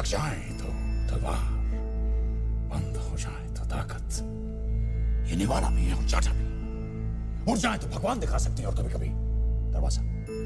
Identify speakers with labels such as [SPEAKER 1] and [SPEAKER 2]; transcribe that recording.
[SPEAKER 1] थक जाए तो तलवार, बंद हो जाए तो ताकत। ये निवाला भी है और चाचा भी। उड़ जाए तो भगवान दिखा सकते हैं और कभी कभी दरवाजा।